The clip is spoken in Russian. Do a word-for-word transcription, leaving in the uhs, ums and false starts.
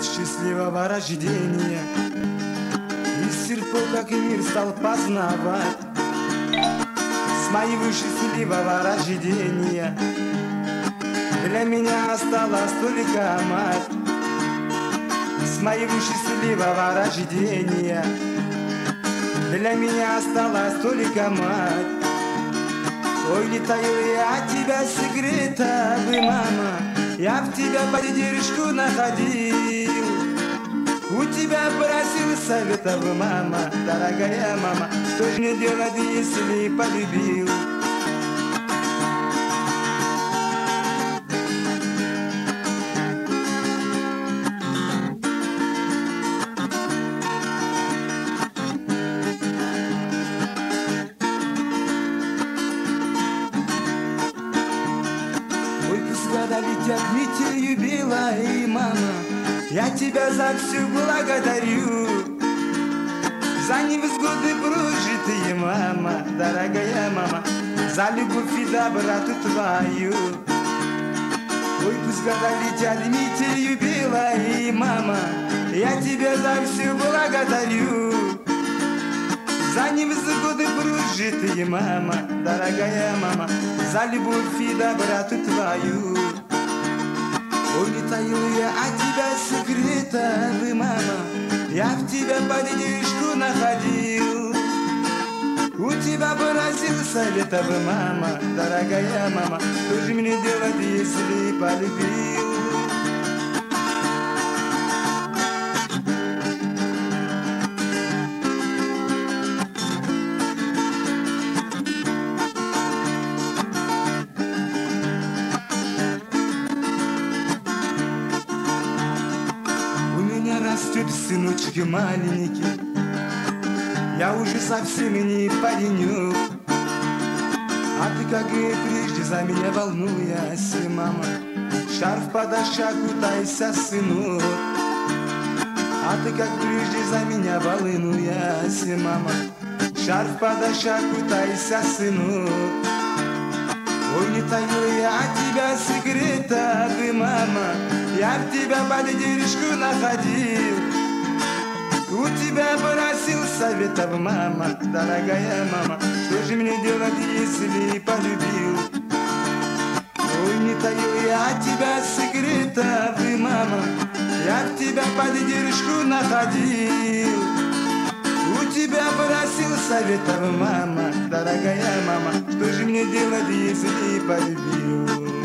счастливого рождения. И серпо, как и мир стал познавать с моего счастливого рождения. Для меня осталась только мать с моего счастливого рождения. Для меня осталась только мать. Ой, не таю я от тебя секрета, вы, мама, я в тебя поддержку находил. У тебя просил совета, вы, мама, дорогая мама, что ж мне делать, если полюбил? Года летят метелью белой, мама, я тебя за все благодарю. За невзгоды прожитые, мама, дорогая мама, за любовь и доброту твою. Ой, пусть года летят метелью белой, мама, я тебя за все благодарю. За невзгоды прожитые, мама, дорогая мама, за любовь и доброту твою. Ой, не таю я от тебя секрета, вы, мама, я в тебя поддержку находил. У тебя просил совета, вы, мама, дорогая мама, что же мне делать, если полюбил? Растет сыночек маленький, я уже совсем не паренек. А ты, как и прежде, за меня волнуясь, мама, шарф подашь, кутайся, сынок. А ты, как прежде, за меня волнуясь, мама, шарф подашь, кутайся, сынок. Ой, не таю я от тебя секрета, ты, мама, я в тебя поддержку находил. У тебя просил советов, мама, дорогая мама, что же мне делать, если полюбил? Ой, не таю я от тебя секрета, вы, мама, я в тебя поддержку находил. У тебя просил советов, мама, дорогая мама, что же мне делать, если полюбил?